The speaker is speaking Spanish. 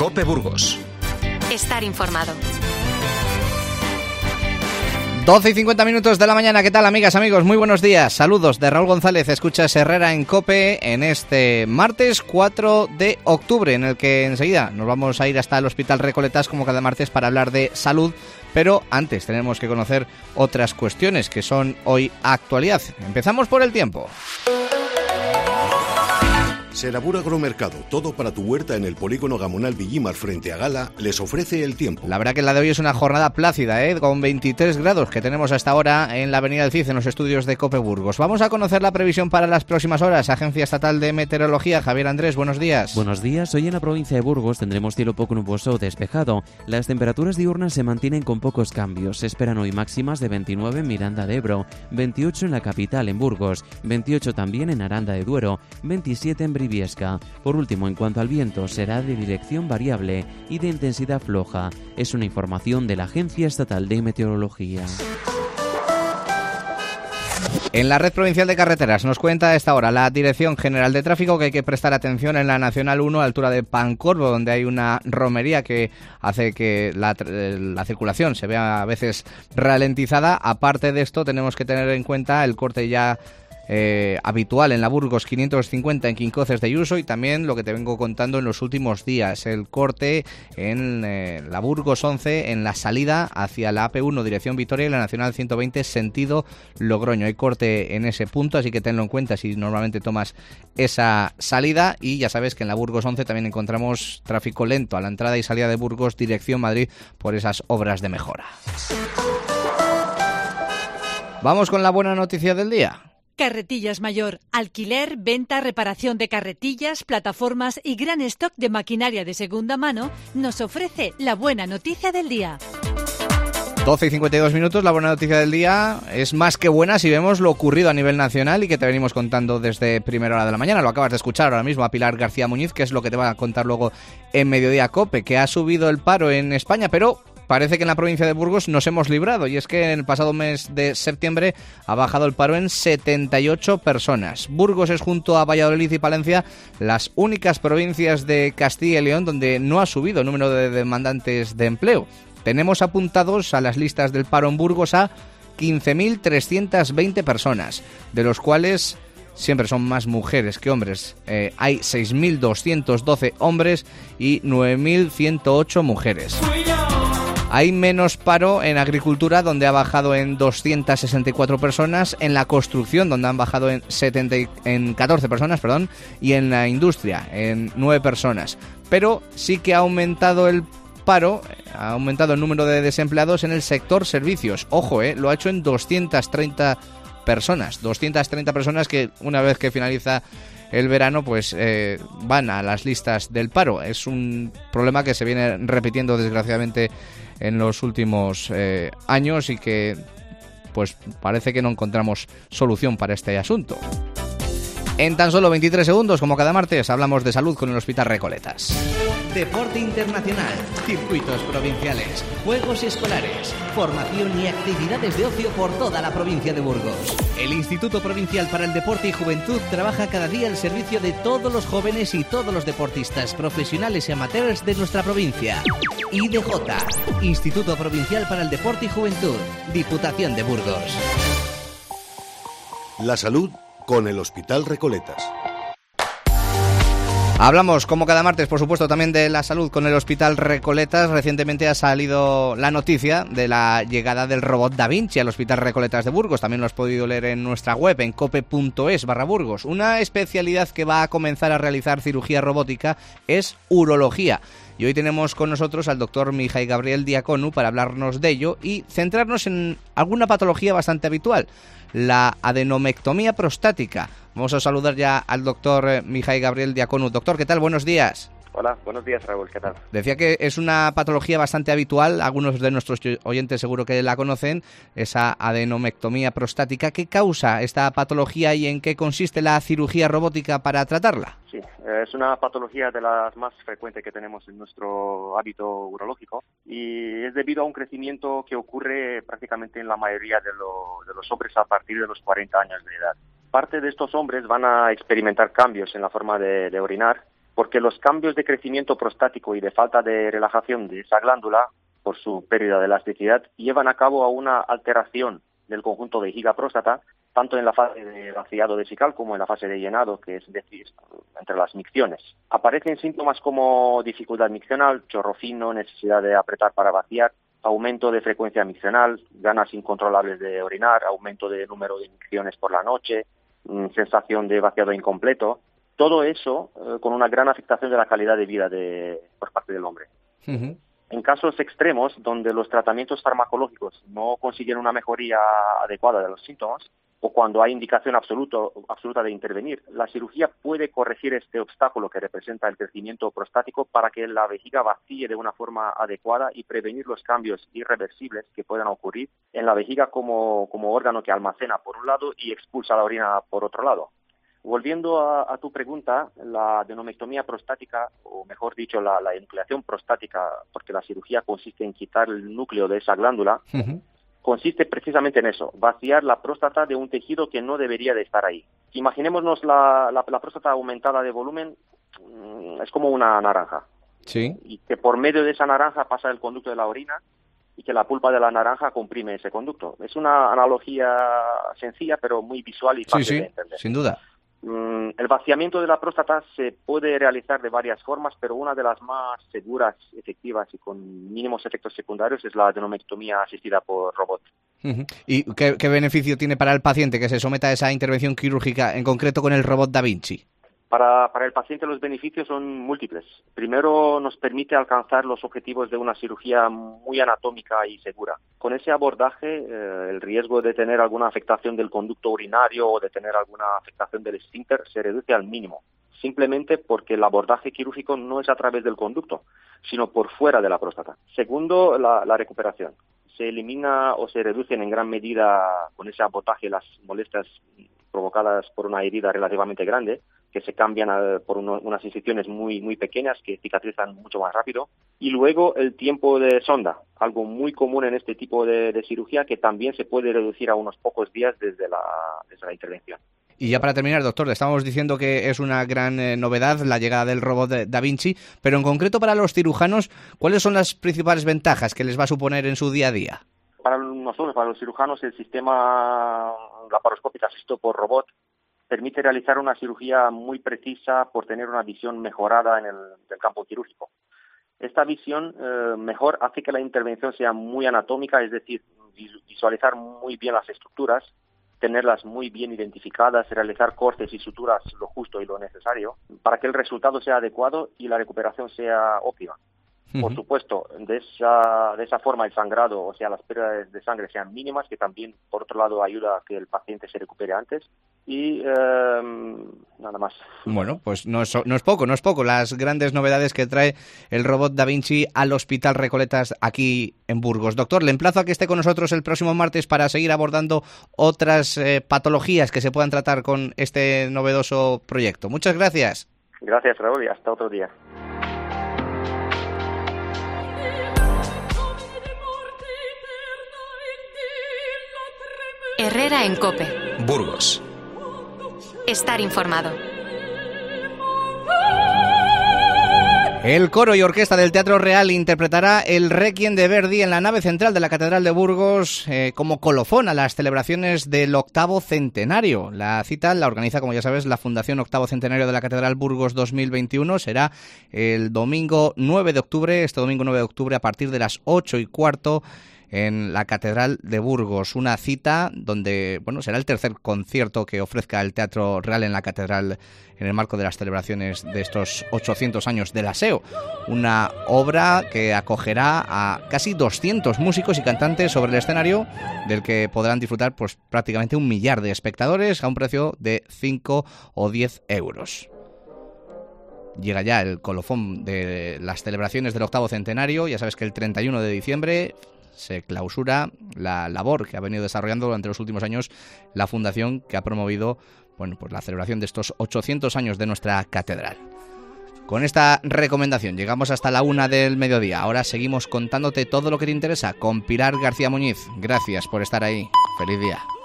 COPE Burgos. Estar informado. 12:50 de la mañana. ¿Qué tal, amigas, amigos? Muy buenos días. Saludos de Raúl González. Escuchas Herrera en COPE en este martes 4 de octubre, en el que enseguida nos vamos a ir hasta el Hospital Recoletas, como cada martes, para hablar de salud. Pero antes tenemos que conocer otras cuestiones que son hoy actualidad. Empezamos por el tiempo. Serabur Agromercado, todo para tu huerta en el polígono Gamonal Villimar frente a Gala, les ofrece el tiempo. La verdad que la de hoy es una jornada plácida, con 23 grados que tenemos hasta ahora en la avenida del Cid, en los estudios de COPE Burgos. Vamos a conocer la previsión para las próximas horas. Agencia Estatal de Meteorología, Javier Andrés, buenos días. Buenos días. Hoy en la provincia de Burgos tendremos cielo poco nuboso o despejado. Las temperaturas diurnas se mantienen con pocos cambios. Se esperan hoy máximas de 29 en Miranda de Ebro, 28 en la capital, en Burgos, 28 también en Aranda de Duero, 27 en Briviesca. Por último, en cuanto al viento, será de dirección variable y de intensidad floja. Es una información de la Agencia Estatal de Meteorología. En la Red Provincial de Carreteras nos cuenta a esta hora la Dirección General de Tráfico que hay que prestar atención en la Nacional 1 a altura de Pancorbo, donde hay una romería que hace que la circulación se vea a veces ralentizada. Aparte de esto, tenemos que tener en cuenta el corte ya habitual en la Burgos 550 en Quincoces de Ayuso, y también lo que te vengo contando en los últimos días, el corte en la Burgos 11 en la salida hacia la AP1 dirección Vitoria y la Nacional 120 sentido Logroño. Hay corte en ese punto, así que tenlo en cuenta si normalmente tomas esa salida. Y ya sabes que en la Burgos 11 también encontramos tráfico lento a la entrada y salida de Burgos dirección Madrid por esas obras de mejora. Vamos con la buena noticia del día. Carretillas Mayor, alquiler, venta, reparación de carretillas, plataformas y gran stock de maquinaria de segunda mano, nos ofrece la buena noticia del día. 12:52, la buena noticia del día es más que buena si vemos lo ocurrido a nivel nacional y que te venimos contando desde primera hora de la mañana. Lo acabas de escuchar ahora mismo a Pilar García Muñiz, que es lo que te va a contar luego en Mediodía COPE, que ha subido el paro en España, pero parece que en la provincia de Burgos nos hemos librado, y es que en el pasado mes de septiembre ha bajado el paro en 78 personas. Burgos es, junto a Valladolid y Palencia, las únicas provincias de Castilla y León donde no ha subido el número de demandantes de empleo. Tenemos apuntados a las listas del paro en Burgos a 15.320 personas, de los cuales siempre son más mujeres que hombres. Hay 6.212 hombres y 9.108 mujeres. Hay menos paro en agricultura, donde ha bajado en 264 personas, en la construcción, donde han bajado en 14 personas, y en la industria, en 9 personas. Pero sí que ha aumentado el paro, ha aumentado el número de desempleados en el sector servicios. Ojo, lo ha hecho en 230 personas. 230 personas que, una vez que finaliza el verano, pues van a las listas del paro. Es un problema que se viene repitiendo, desgraciadamente, en los últimos años, y que pues parece que no encontramos solución para este asunto. En tan solo 23 segundos, como cada martes, hablamos de salud con el Hospital Recoletas. Deporte internacional, circuitos provinciales, juegos escolares, formación y actividades de ocio por toda la provincia de Burgos. El Instituto Provincial para el Deporte y Juventud trabaja cada día al servicio de todos los jóvenes y todos los deportistas profesionales y amateurs de nuestra provincia. IDJ, Instituto Provincial para el Deporte y Juventud, Diputación de Burgos. La salud con el Hospital Recoletas. Hablamos, como cada martes, por supuesto, también de la salud con el Hospital Recoletas. Recientemente ha salido la noticia de la llegada del robot Da Vinci al Hospital Recoletas de Burgos. También lo has podido leer en nuestra web, en cope.es/Burgos. Una especialidad que va a comenzar a realizar cirugía robótica es urología. Y hoy tenemos con nosotros al doctor Mihai Gabriel Diaconu para hablarnos de ello y centrarnos en alguna patología bastante habitual, la adenomectomía prostática. Vamos a saludar ya al doctor Mihai Gabriel Diaconu. Doctor, ¿qué tal? Buenos días. Hola, buenos días, Raúl, ¿qué tal? Decía que es una patología bastante habitual, algunos de nuestros oyentes seguro que la conocen, esa adenomectomía prostática. ¿Qué causa esta patología y en qué consiste la cirugía robótica para tratarla? Sí, es una patología de las más frecuentes que tenemos en nuestro hábito urológico, y es debido a un crecimiento que ocurre prácticamente en la mayoría de los hombres a partir de los 40 años de edad. Parte de estos hombres van a experimentar cambios en la forma de orinar, porque los cambios de crecimiento prostático y de falta de relajación de esa glándula, por su pérdida de elasticidad, llevan a cabo a una alteración del conjunto vejiga-próstata, tanto en la fase de vaciado vesical como en la fase de llenado, que es decir, entre las micciones. Aparecen síntomas como dificultad miccional, chorro fino, necesidad de apretar para vaciar, aumento de frecuencia miccional, ganas incontrolables de orinar, aumento de número de micciones por la noche, sensación de vaciado incompleto. Todo eso con una gran afectación de la calidad de vida por parte del hombre. Uh-huh. En casos extremos, donde los tratamientos farmacológicos no consiguen una mejoría adecuada de los síntomas, o cuando hay indicación absoluta de intervenir, la cirugía puede corregir este obstáculo que representa el crecimiento prostático para que la vejiga vacíe de una forma adecuada y prevenir los cambios irreversibles que puedan ocurrir en la vejiga como órgano que almacena por un lado y expulsa la orina por otro lado. Volviendo a tu pregunta, la adenomectomía prostática, o mejor dicho, la enucleación prostática, porque la cirugía consiste en quitar el núcleo de esa glándula, uh-huh, consiste precisamente en eso, vaciar la próstata de un tejido que no debería de estar ahí. Imaginémonos la próstata aumentada de volumen, es como una naranja. Sí. Y que por medio de esa naranja pasa el conducto de la orina y que la pulpa de la naranja comprime ese conducto. Es una analogía sencilla, pero muy visual y fácil de entender. Sin duda. El vaciamiento de la próstata se puede realizar de varias formas, pero una de las más seguras, efectivas y con mínimos efectos secundarios es la adenomectomía asistida por robot. Uh-huh. ¿Y qué beneficio tiene para el paciente que se someta a esa intervención quirúrgica, en concreto con el robot Da Vinci? Para el paciente los beneficios son múltiples. Primero, nos permite alcanzar los objetivos de una cirugía muy anatómica y segura. Con ese abordaje, el riesgo de tener alguna afectación del conducto urinario o de tener alguna afectación del esfínter se reduce al mínimo, simplemente porque el abordaje quirúrgico no es a través del conducto, sino por fuera de la próstata. Segundo, la recuperación. Se elimina o se reducen en gran medida con ese abordaje las molestias provocadas por una herida relativamente grande, que se cambian por unas incisiones muy pequeñas que cicatrizan mucho más rápido. Y luego el tiempo de sonda, algo muy común en este tipo de cirugía que también se puede reducir a unos pocos días desde la intervención. Y ya para terminar, doctor, le estamos diciendo que es una gran novedad la llegada del robot de Da Vinci, pero en concreto para los cirujanos, ¿cuáles son las principales ventajas que les va a suponer en su día a día? Para nosotros, para los cirujanos, el sistema laparoscópico asistido por robot permite realizar una cirugía muy precisa por tener una visión mejorada en el campo quirúrgico. Esta visión mejor hace que la intervención sea muy anatómica, es decir, visualizar muy bien las estructuras, tenerlas muy bien identificadas, realizar cortes y suturas lo justo y lo necesario para que el resultado sea adecuado y la recuperación sea óptima. Por supuesto, de esa forma el sangrado, o sea, las pérdidas de sangre sean mínimas, que también, por otro lado, ayuda a que el paciente se recupere antes. Y nada más. Bueno, pues no es poco las grandes novedades que trae el robot Da Vinci al Hospital Recoletas aquí en Burgos. Doctor, le emplazo a que esté con nosotros el próximo martes para seguir abordando otras patologías que se puedan tratar con este novedoso proyecto. Muchas gracias. Gracias, Raúl, y hasta otro día. Herrera en COPE. Burgos. Estar informado. El coro y orquesta del Teatro Real interpretará el Requiem de Verdi en la nave central de la Catedral de Burgos como colofón a las celebraciones del 8º centenario. La cita la organiza, como ya sabes, la Fundación 8º Centenario de la Catedral Burgos 2021. Será el domingo 9 de octubre, a partir de las 8:15 en la Catedral de Burgos. Una cita donde, será el tercer concierto que ofrezca el Teatro Real en la Catedral en el marco de las celebraciones de estos 800 años del aseo. Una obra que acogerá a casi 200 músicos y cantantes sobre el escenario, del que podrán disfrutar prácticamente 1 millar de espectadores a un precio de 5 o 10 euros. Llega ya el colofón de las celebraciones del 8º centenario. Ya sabes que el 31 de diciembre se clausura la labor que ha venido desarrollando durante los últimos años la fundación que ha promovido la celebración de estos 800 años de nuestra catedral. Con esta recomendación llegamos hasta la 1 del mediodía. Ahora seguimos contándote todo lo que te interesa con Pilar García Muñiz. Gracias por estar ahí. Feliz día.